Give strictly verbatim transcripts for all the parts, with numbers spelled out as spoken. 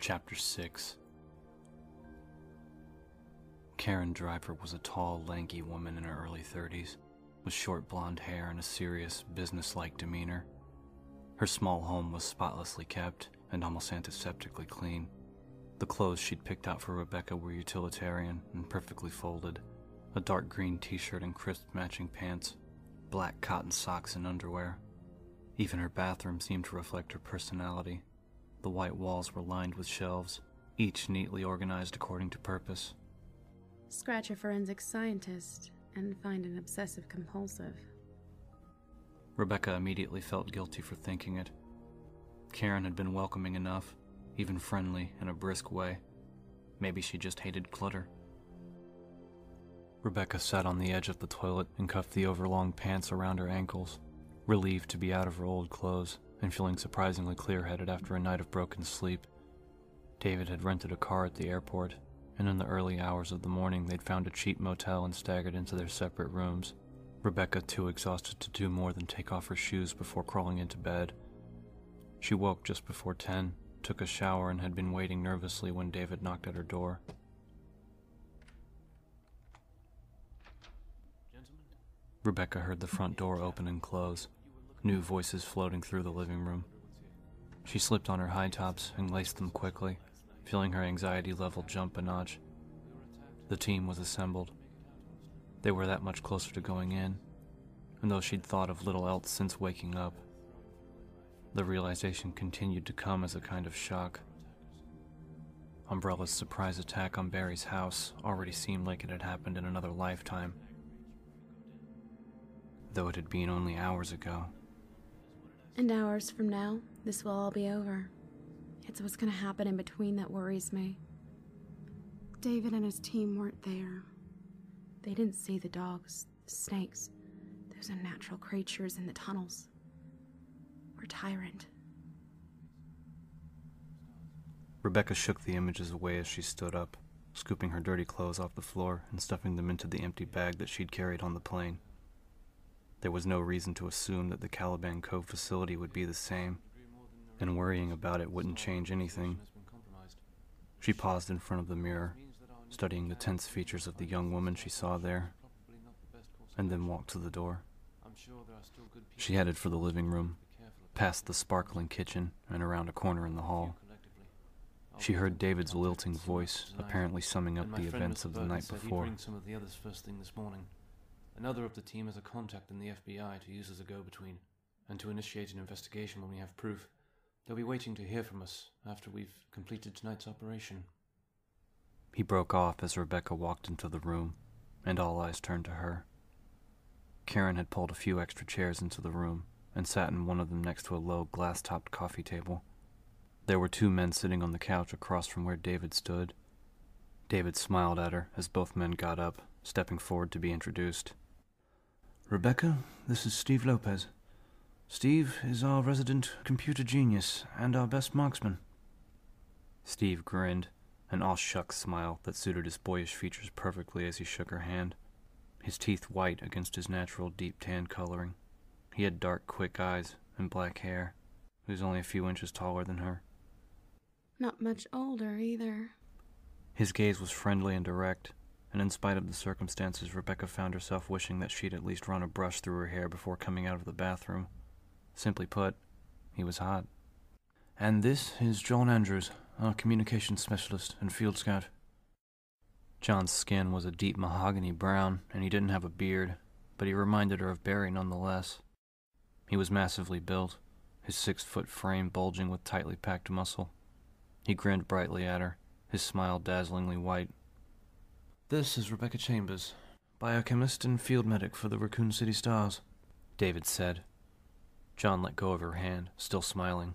Chapter six. Karen Driver was a tall, lanky woman in her early thirties, with short blonde hair and a serious, business-like demeanor. Her small home was spotlessly kept and almost antiseptically clean. The clothes she'd picked out for Rebecca were utilitarian and perfectly folded. A dark green t-shirt and crisp matching pants, black cotton socks and underwear. Even her bathroom seemed to reflect her personality. The white walls were lined with shelves, each neatly organized according to purpose. Scratch a forensic scientist and find an obsessive compulsive. Rebecca immediately felt guilty for thinking it. Karen had been welcoming enough, even friendly in a brisk way. Maybe she just hated clutter. Rebecca sat on the edge of the toilet and cuffed the overlong pants around her ankles, relieved to be out of her old clothes and feeling surprisingly clear-headed after a night of broken sleep. David had rented a car at the airport, and in the early hours of the morning they'd found a cheap motel and staggered into their separate rooms, Rebecca too exhausted to do more than take off her shoes before crawling into bed. She woke just before ten, took a shower, and had been waiting nervously when David knocked at her door. Rebecca heard the front door open and close, new voices floating through the living room. She slipped on her high tops and laced them quickly, feeling her anxiety level jump a notch. The team was assembled. They were that much closer to going in, and though she'd thought of little else since waking up, the realization continued to come as a kind of shock. Umbrella's surprise attack on Barry's house already seemed like it had happened in another lifetime, though it had been only hours ago. And hours from now, this will all be over. It's what's gonna happen in between that worries me. David and his team weren't there. They didn't see the dogs, the snakes, those unnatural creatures in the tunnels. Or Tyrant. Rebecca shook the images away as she stood up, scooping her dirty clothes off the floor and stuffing them into the empty bag that she'd carried on the plane. There was no reason to assume that the Caliban Cove facility would be the same, and worrying about it wouldn't change anything. She paused in front of the mirror, studying the tense features of the young woman she saw there, and then walked to the door. She headed for the living room, past the sparkling kitchen and around a corner in the hall. She heard David's lilting voice, apparently summing up the events of the night before. Bring some of the others first thing this morning. Another of the team has a contact in the F B I to use as a go-between, and to initiate an investigation when we have proof. They'll be waiting to hear from us after we've completed tonight's operation. He broke off as Rebecca walked into the room, and all eyes turned to her. Karen had pulled a few extra chairs into the room and sat in one of them next to a low, glass-topped coffee table. There were two men sitting on the couch across from where David stood. David smiled at her as both men got up, stepping forward to be introduced. Rebecca, this is Steve Lopez. Steve is our resident computer genius and our best marksman. Steve grinned, an all-shucks smile that suited his boyish features perfectly as he shook her hand, his teeth white against his natural deep tan coloring. He had dark, quick eyes and black hair. He was only a few inches taller than her. Not much older, either. His gaze was friendly and direct, and in spite of the circumstances, Rebecca found herself wishing that she'd at least run a brush through her hair before coming out of the bathroom. Simply put, he was hot. And this is John Andrews, our communications specialist and field scout. John's skin was a deep mahogany brown, and he didn't have a beard, but he reminded her of Barry nonetheless. He was massively built, his six-foot frame bulging with tightly packed muscle. He grinned brightly at her, his smile dazzlingly white. This is Rebecca Chambers, biochemist and field medic for the Raccoon City Stars, David said. John let go of her hand, still smiling.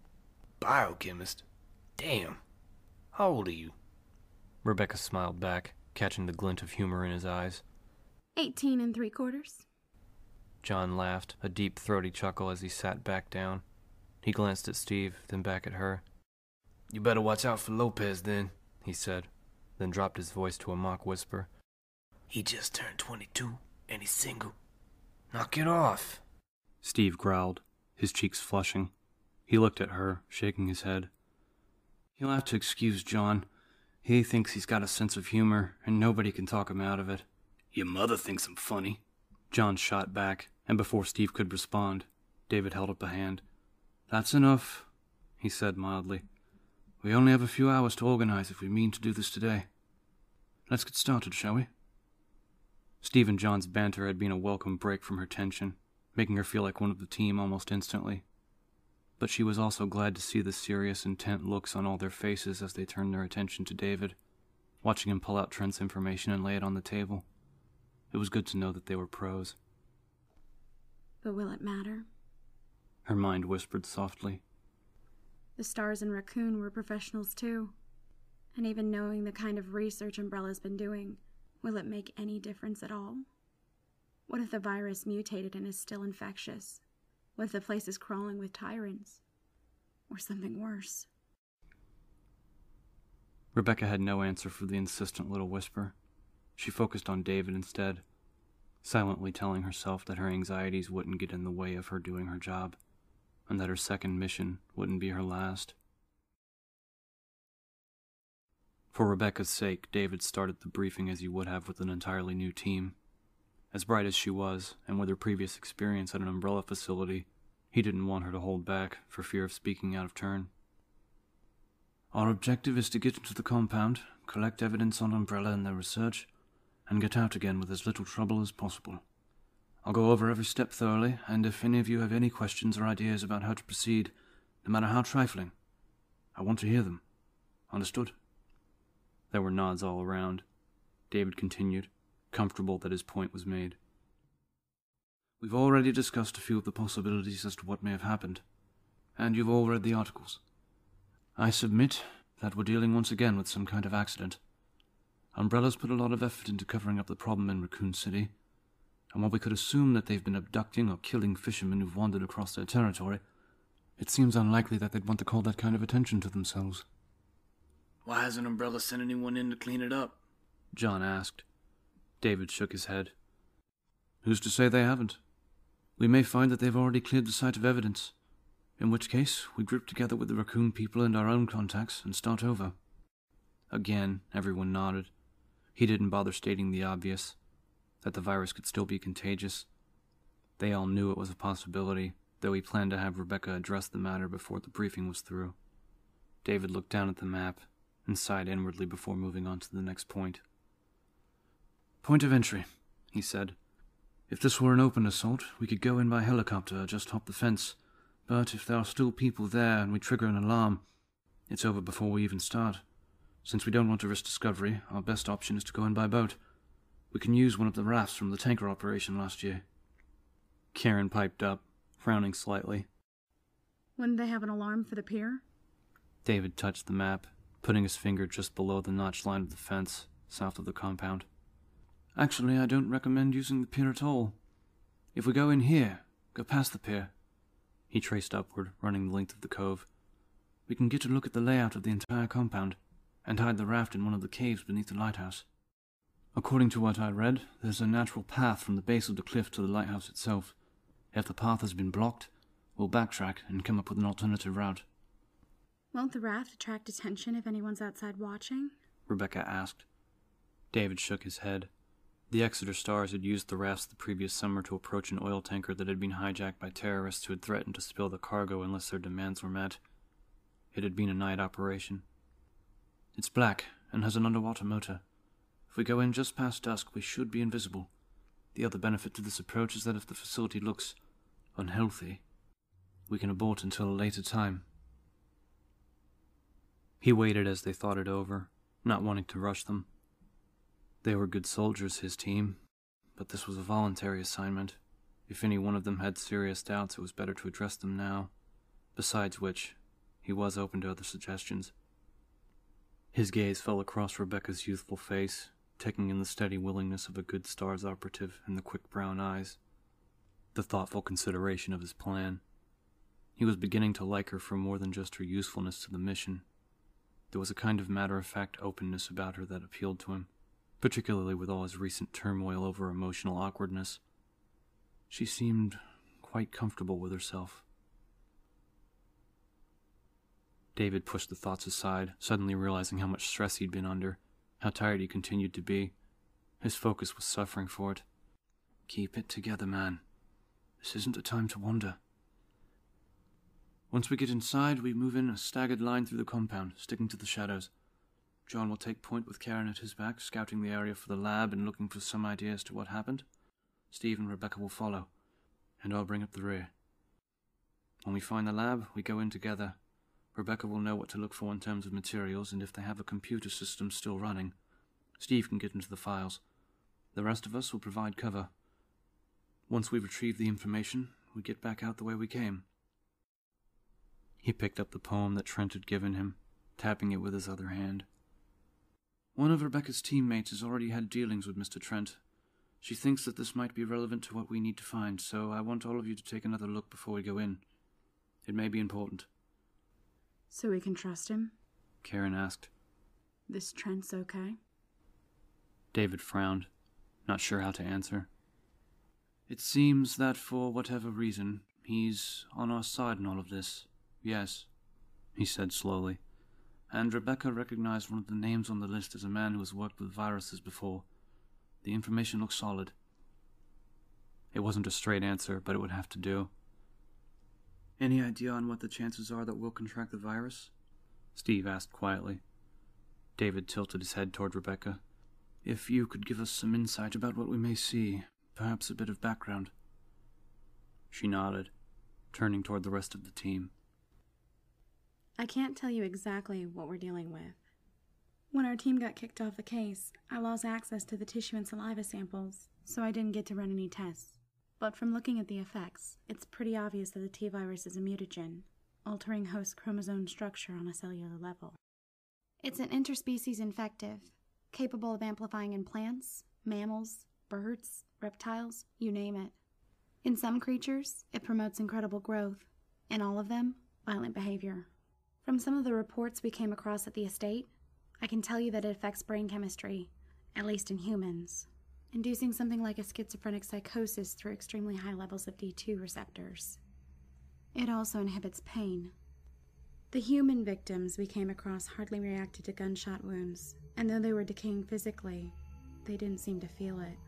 Biochemist? Damn. How old are you? Rebecca smiled back, catching the glint of humor in his eyes. Eighteen and three quarters. John laughed, a deep, throaty chuckle as he sat back down. He glanced at Steve, then back at her. You better watch out for Lopez, then, he said, then dropped his voice to a mock whisper. He just turned twenty-two, and he's single. Knock it off. Steve growled, his cheeks flushing. He looked at her, shaking his head. You'll have to excuse John. He thinks he's got a sense of humor, and nobody can talk him out of it. Your mother thinks I'm funny. John shot back, and before Steve could respond, David held up a hand. That's enough, he said mildly. We only have a few hours to organize if we mean to do this today. Let's get started, shall we? Steve and John's banter had been a welcome break from her tension, making her feel like one of the team almost instantly. But she was also glad to see the serious, intent looks on all their faces as they turned their attention to David, watching him pull out Trent's information and lay it on the table. It was good to know that they were pros. But will it matter? Her mind whispered softly. The Stars and Raccoon were professionals too. And even knowing the kind of research Umbrella's been doing, will it make any difference at all? What if the virus mutated and is still infectious? What if the place is crawling with tyrants? Or something worse? Rebecca had no answer for the insistent little whisper. She focused on David instead, silently telling herself that her anxieties wouldn't get in the way of her doing her job, and that her second mission wouldn't be her last. For Rebecca's sake, David started the briefing as he would have with an entirely new team. As bright as she was, and with her previous experience at an Umbrella facility, he didn't want her to hold back for fear of speaking out of turn. Our objective is to get into the compound, collect evidence on Umbrella and their research, and get out again with as little trouble as possible. I'll go over every step thoroughly, and if any of you have any questions or ideas about how to proceed, no matter how trifling, I want to hear them. Understood? There were nods all around. David continued, comfortable that his point was made. We've already discussed a few of the possibilities as to what may have happened, and you've all read the articles. I submit that we're dealing once again with some kind of accident. Umbrella's put a lot of effort into covering up the problem in Raccoon City, and while we could assume that they've been abducting or killing fishermen who've wandered across their territory, it seems unlikely that they'd want to call that kind of attention to themselves. Why hasn't Umbrella sent anyone in to clean it up? John asked. David shook his head. Who's to say they haven't? We may find that they've already cleared the site of evidence, in which case we group together with the Raccoon people and our own contacts and start over. Again, everyone nodded. He didn't bother stating the obvious, that the virus could still be contagious. They all knew it was a possibility, though he planned to have Rebecca address the matter before the briefing was through. David looked down at the map and sighed inwardly before moving on to the next point. Point of entry, he said. If this were an open assault, we could go in by helicopter or just hop the fence. But if there are still people there and we trigger an alarm, it's over before we even start. Since we don't want to risk discovery, our best option is to go in by boat. We can use one of the rafts from the tanker operation last year. Karen piped up, frowning slightly. Wouldn't they have an alarm for the pier? David touched the map, putting his finger just below the notched line of the fence, south of the compound. Actually, I don't recommend using the pier at all. If we go in here, go past the pier. He traced upward, running the length of the cove. We can get a look at the layout of the entire compound, and hide the raft in one of the caves beneath the lighthouse. According to what I read, there's a natural path from the base of the cliff to the lighthouse itself. If the path has been blocked, we'll backtrack and come up with an alternative route. Won't the raft attract attention if anyone's outside watching? Rebecca asked. David shook his head. The Exeter Stars had used the rafts the previous summer to approach an oil tanker that had been hijacked by terrorists who had threatened to spill the cargo unless their demands were met. It had been a night operation. It's black and has an underwater motor. If we go in just past dusk, we should be invisible. The other benefit to this approach is that if the facility looks unhealthy, we can abort until a later time. He waited as they thought it over, not wanting to rush them. They were good soldiers, his team, but this was a voluntary assignment. If any one of them had serious doubts, it was better to address them now. Besides which, he was open to other suggestions. His gaze fell across Rebecca's youthful face, taking in the steady willingness of a good STARS operative and the quick brown eyes, the thoughtful consideration of his plan. He was beginning to like her for more than just her usefulness to the mission. There was a kind of matter-of-fact openness about her that appealed to him, particularly with all his recent turmoil over emotional awkwardness. She seemed quite comfortable with herself. David pushed the thoughts aside, suddenly realizing how much stress he'd been under, how tired he continued to be. His focus was suffering for it. Keep it together, man. This isn't a time to wander. Once we get inside, we move in a staggered line through the compound, sticking to the shadows. John will take point with Karen at his back, scouting the area for the lab and looking for some idea as to what happened. Steve and Rebecca will follow, and I'll bring up the rear. When we find the lab, we go in together. Rebecca will know what to look for in terms of materials, and if they have a computer system still running, Steve can get into the files. The rest of us will provide cover. Once we retrieve the information, we get back out the way we came. He picked up the poem that Trent had given him, tapping it with his other hand. One of Rebecca's teammates has already had dealings with Mister Trent. She thinks that this might be relevant to what we need to find, so I want all of you to take another look before we go in. It may be important. So we can trust him? Karen asked. This Trent's okay? David frowned, not sure how to answer. It seems that for whatever reason, he's on our side in all of this. Yes, he said slowly. And Rebecca recognized one of the names on the list as a man who has worked with viruses before. The information looks solid. It wasn't a straight answer, but it would have to do. Any idea on what the chances are that we'll contract the virus? Steve asked quietly. David tilted his head toward Rebecca. If you could give us some insight about what we may see, perhaps a bit of background. She nodded, turning toward the rest of the team. I can't tell you exactly what we're dealing with. When our team got kicked off the case, I lost access to the tissue and saliva samples, so I didn't get to run any tests. But from looking at the effects, it's pretty obvious that the T-virus is a mutagen, altering host chromosome structure on a cellular level. It's an interspecies infective, capable of amplifying in plants, mammals, birds, reptiles, you name it. In some creatures, it promotes incredible growth. In all of them, violent behavior. From some of the reports we came across at the estate, I can tell you that it affects brain chemistry, at least in humans, inducing something like a schizophrenic psychosis through extremely high levels of D two receptors. It also inhibits pain. The human victims we came across hardly reacted to gunshot wounds, and though they were decaying physically, they didn't seem to feel it.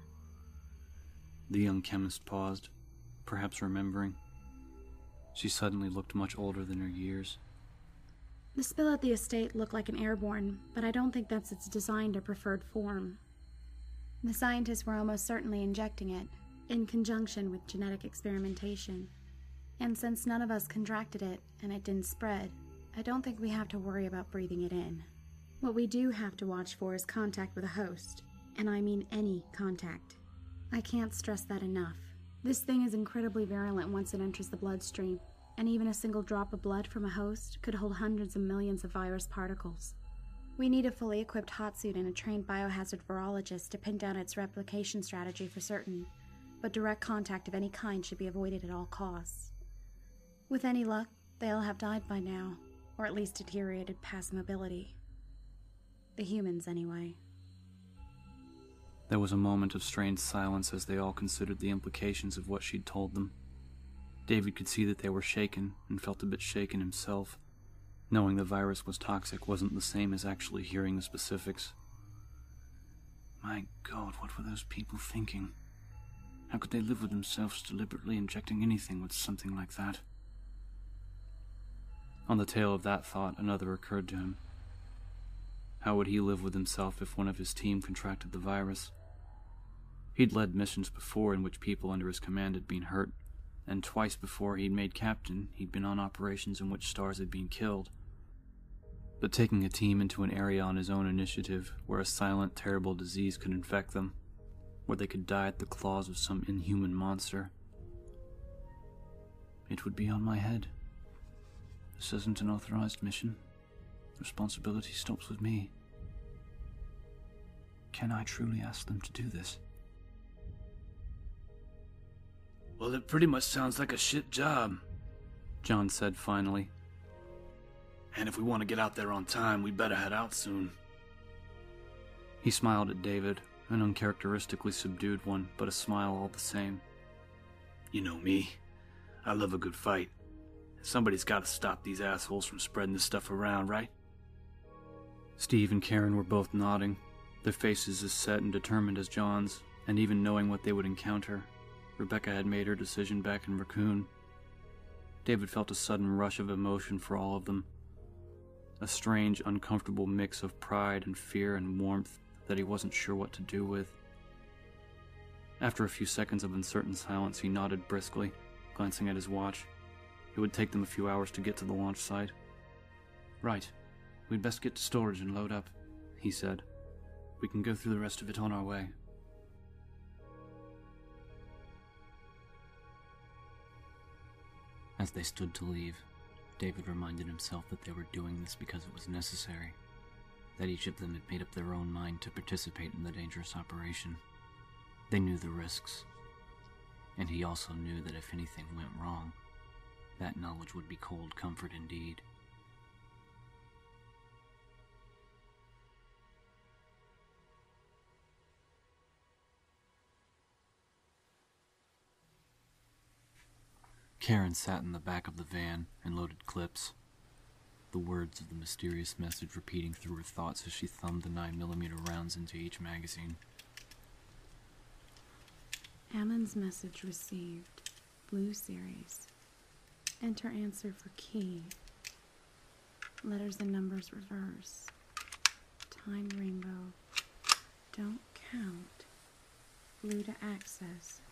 The young chemist paused, perhaps remembering. She suddenly looked much older than her years. The spill at the estate looked like an airborne, but I don't think that's its designed or preferred form. The scientists were almost certainly injecting it, in conjunction with genetic experimentation. And since none of us contracted it, and it didn't spread, I don't think we have to worry about breathing it in. What we do have to watch for is contact with a host, and I mean any contact. I can't stress that enough. This thing is incredibly virulent once it enters the bloodstream, and even a single drop of blood from a host could hold hundreds of millions of virus particles. We need a fully equipped hot suit and a trained biohazard virologist to pin down its replication strategy for certain, but direct contact of any kind should be avoided at all costs. With any luck, they'll have died by now, or at least deteriorated past mobility. The humans, anyway. There was a moment of strained silence as they all considered the implications of what she'd told them. David could see that they were shaken, and felt a bit shaken himself. Knowing the virus was toxic wasn't the same as actually hearing the specifics. My God, what were those people thinking? How could they live with themselves deliberately injecting anything with something like that? On the tail of that thought, another occurred to him. How would he live with himself if one of his team contracted the virus? He'd led missions before in which people under his command had been hurt, and twice before he'd made captain, he'd been on operations in which stars had been killed. But taking a team into an area on his own initiative, where a silent, terrible disease could infect them, where they could die at the claws of some inhuman monster, it would be on my head. This isn't an authorized mission. Responsibility stops with me. Can I truly ask them to do this? Well, it pretty much sounds like a shit job, John said finally. And if we want to get out there on time, we better head out soon. He smiled at David, an uncharacteristically subdued one, but a smile all the same. You know me. I love a good fight. Somebody's got to stop these assholes from spreading this stuff around, right? Steve and Karen were both nodding, their faces as set and determined as John's, and even knowing what they would encounter, Rebecca had made her decision back in Raccoon. David felt a sudden rush of emotion for all of them, a strange, uncomfortable mix of pride and fear and warmth that he wasn't sure what to do with. After a few seconds of uncertain silence, he nodded briskly, glancing at his watch. It would take them a few hours to get to the launch site. "Right. We'd best get to storage and load up," he said. "We can go through the rest of it on our way." As they stood to leave, David reminded himself that they were doing this because it was necessary, that each of them had made up their own mind to participate in the dangerous operation. They knew the risks, and he also knew that if anything went wrong, that knowledge would be cold comfort indeed. Karen sat in the back of the van and loaded clips, the words of the mysterious message repeating through her thoughts as she thumbed the nine millimeter rounds into each magazine. Ammon's message received. Blue series. Enter answer for key. Letters and numbers reverse. Time rainbow. Don't count. Blue to access.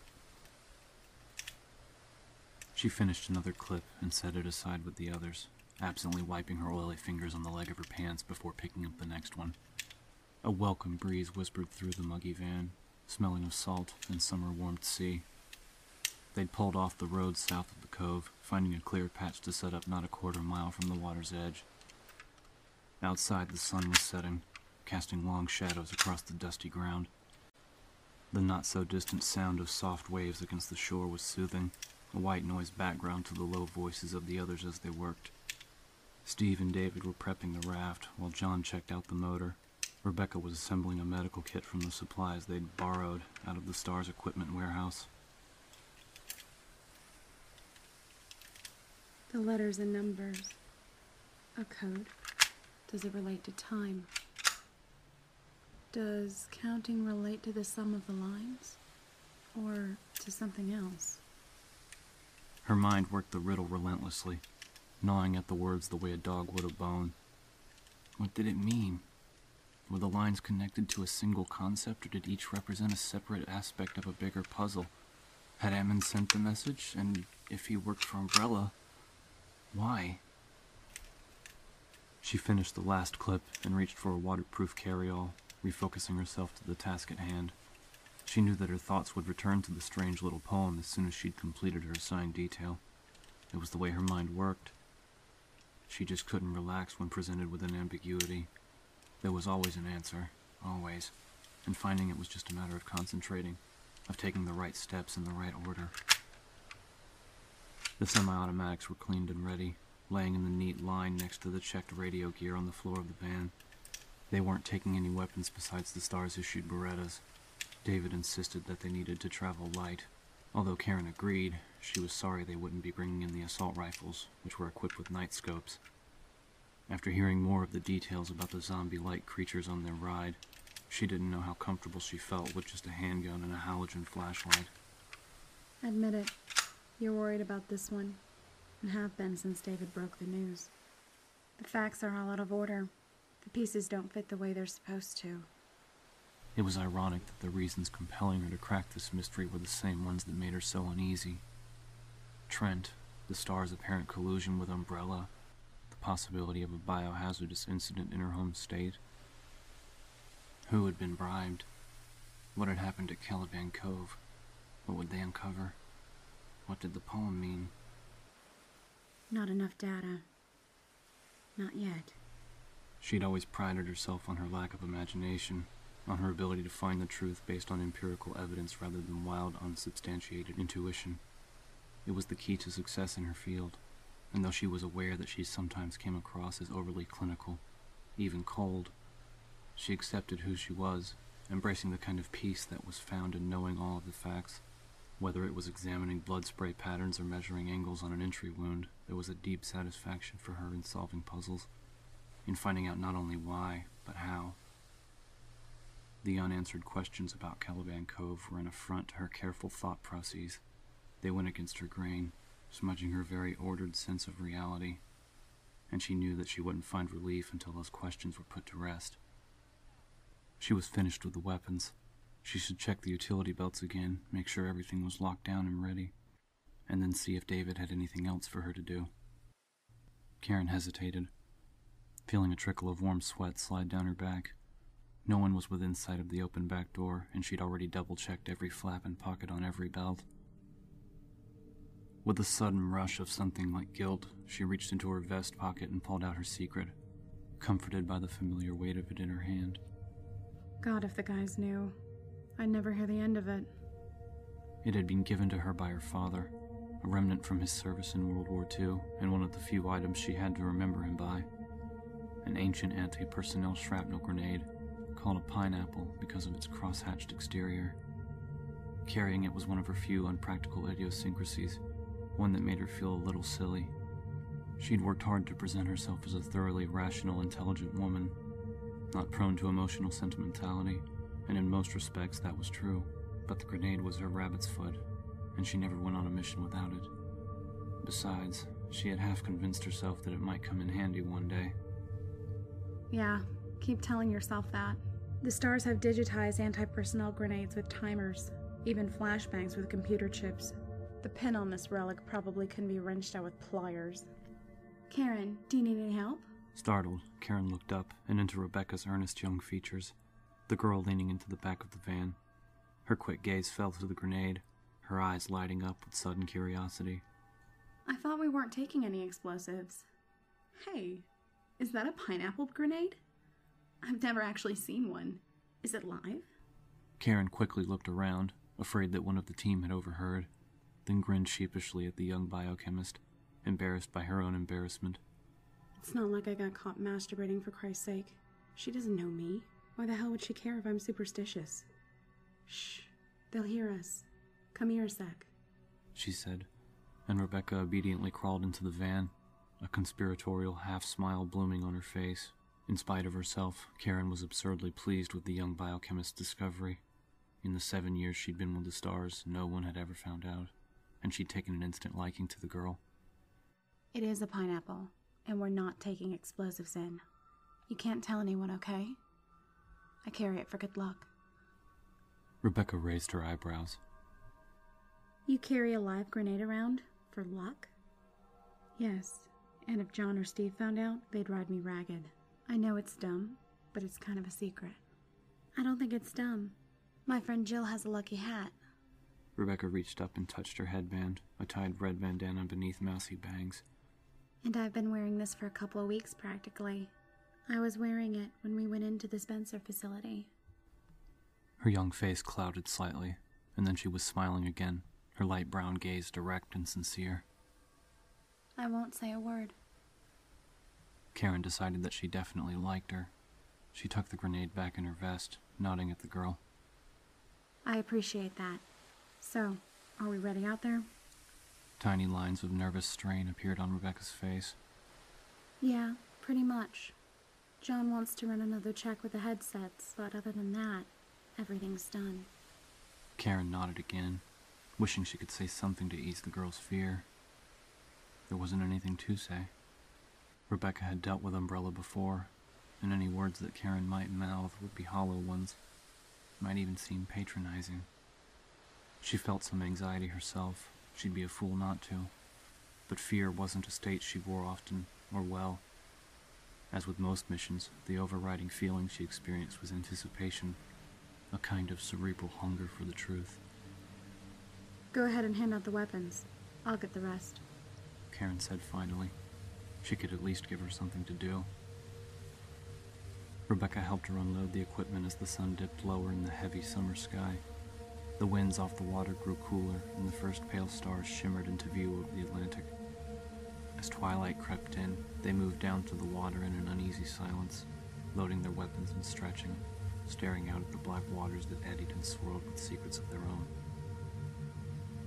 She finished another clip and set it aside with the others, absently wiping her oily fingers on the leg of her pants before picking up the next one. A welcome breeze whispered through the muggy van, smelling of salt and summer-warmed sea. They'd pulled off the road south of the cove, finding a clear patch to set up not a quarter mile from the water's edge. Outside, the sun was setting, casting long shadows across the dusty ground. The not-so-distant sound of soft waves against the shore was soothing, a white noise background to the low voices of the others as they worked. Steve and David were prepping the raft, while John checked out the motor. Rebecca was assembling a medical kit from the supplies they'd borrowed out of the Star's equipment warehouse. The letters and numbers. A code. Does it relate to time? Does counting relate to the sum of the lines? Or to something else? Her mind worked the riddle relentlessly, gnawing at the words the way a dog would a bone. What did it mean? Were the lines connected to a single concept, or did each represent a separate aspect of a bigger puzzle? Had Ammon sent the message? And if he worked for Umbrella, why? She finished the last clip and reached for a waterproof carry-all, refocusing herself to the task at hand. She knew that her thoughts would return to the strange little poem as soon as she'd completed her assigned detail. It was the way her mind worked. She just couldn't relax when presented with an ambiguity. There was always an answer, always, and finding it was just a matter of concentrating, of taking the right steps in the right order. The semi-automatics were cleaned and ready, laying in the neat line next to the checked radio gear on the floor of the van. They weren't taking any weapons besides the Star's issued Berettas. David insisted that they needed to travel light. Although Karen agreed, she was sorry they wouldn't be bringing in the assault rifles, which were equipped with night scopes. After hearing more of the details about the zombie-like creatures on their ride, she didn't know how comfortable she felt with just a handgun and a halogen flashlight. Admit it. You're worried about this one, and have been since David broke the news. The facts are all out of order. The pieces don't fit the way they're supposed to. It was ironic that the reasons compelling her to crack this mystery were the same ones that made her so uneasy. Trent, the Star's apparent collusion with Umbrella, the possibility of a biohazardous incident in her home state. Who had been bribed? What had happened at Caliban Cove? What would they uncover? What did the poem mean? Not enough data. Not yet. She'd always prided herself on her lack of imagination, on her ability to find the truth based on empirical evidence rather than wild, unsubstantiated intuition. It was the key to success in her field, and though she was aware that she sometimes came across as overly clinical, even cold, she accepted who she was, embracing the kind of peace that was found in knowing all of the facts, Whether it was examining blood spray patterns or measuring angles on an entry wound, there was a deep satisfaction for her in solving puzzles, in finding out not only why, but how. The unanswered questions about Caliban Cove were an affront to her careful thought processes. They went against her grain, smudging her very ordered sense of reality, and she knew that she wouldn't find relief until those questions were put to rest. She was finished with the weapons. She should check the utility belts again, make sure everything was locked down and ready, and then see if David had anything else for her to do. Karen hesitated, feeling a trickle of warm sweat slide down her back. No one was within sight of the open back door, and she'd already double-checked every flap and pocket on every belt. With a sudden rush of something like guilt, she reached into her vest pocket and pulled out her secret, comforted by the familiar weight of it in her hand. God, if the guys knew. I'd never hear the end of it. It had been given to her by her father, a remnant from his service in World War Two, and one of the few items she had to remember him by. An ancient anti-personnel shrapnel grenade, called a pineapple because of its cross-hatched exterior. Carrying it was one of her few unpractical idiosyncrasies, one that made her feel a little silly. She'd worked hard to present herself as a thoroughly rational, intelligent woman, not prone to emotional sentimentality, and in most respects that was true, but the grenade was her rabbit's foot, and she never went on a mission without it. Besides, she had half convinced herself that it might come in handy one day. Yeah, keep telling yourself that. The stars have digitized anti-personnel grenades with timers, even flashbangs with computer chips. The pin on this relic probably can be wrenched out with pliers. Karen, do you need any help? Startled, Karen looked up and into Rebecca's earnest young features, the girl leaning into the back of the van. Her quick gaze fell to the grenade, her eyes lighting up with sudden curiosity. I thought we weren't taking any explosives. Hey, is that a pineapple grenade? I've never actually seen one. Is it live? Karen quickly looked around, afraid that one of the team had overheard, then grinned sheepishly at the young biochemist, embarrassed by her own embarrassment. It's not like I got caught masturbating, for Christ's sake. She doesn't know me. Why the hell would she care if I'm superstitious? Shh, they'll hear us. Come here a sec, she said, and Rebecca obediently crawled into the van, a conspiratorial half-smile blooming on her face. In spite of herself, Karen was absurdly pleased with the young biochemist's discovery. In the seven years she'd been with the stars, no one had ever found out, and she'd taken an instant liking to the girl. It is a pineapple, and we're not taking explosives in. You can't tell anyone, okay? I carry it for good luck. Rebecca raised her eyebrows. You carry a live grenade around? For luck? Yes, and if John or Steve found out, they'd ride me ragged. I know it's dumb, but it's kind of a secret. I don't think it's dumb. My friend Jill has a lucky hat. Rebecca reached up and touched her headband, a tied red bandana beneath mousy bangs. And I've been wearing this for a couple of weeks, practically. I was wearing it when we went into the Spencer facility. Her young face clouded slightly, and then she was smiling again, her light brown gaze direct and sincere. I won't say a word. Karen decided that she definitely liked her. She tucked the grenade back in her vest, nodding at the girl. I appreciate that. So, are we ready out there? Tiny lines of nervous strain appeared on Rebecca's face. Yeah, pretty much. John wants to run another check with the headsets, but other than that, everything's done. Karen nodded again, wishing she could say something to ease the girl's fear. There wasn't anything to say. Rebecca had dealt with Umbrella before, and any words that Karen might mouth would be hollow ones, might even seem patronizing. She felt some anxiety herself. She'd be a fool not to. But fear wasn't a state she wore often, or well. As with most missions, the overriding feeling she experienced was anticipation, a kind of cerebral hunger for the truth. Go ahead and hand out the weapons. I'll get the rest. Karen said finally. She could at least give her something to do. Rebecca helped her unload the equipment as the sun dipped lower in the heavy summer sky. The winds off the water grew cooler, and the first pale stars shimmered into view over the Atlantic. As twilight crept in, they moved down to the water in an uneasy silence, loading their weapons and stretching, staring out at the black waters that eddied and swirled with secrets of their own.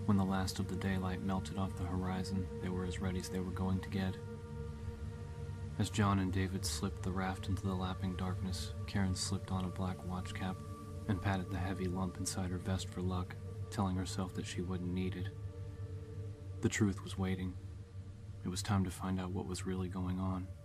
When the last of the daylight melted off the horizon, they were as ready as they were going to get. As John and David slipped the raft into the lapping darkness, Karen slipped on a black watch cap and patted the heavy lump inside her vest for luck, telling herself that she wouldn't need it. The truth was waiting. It was time to find out what was really going on.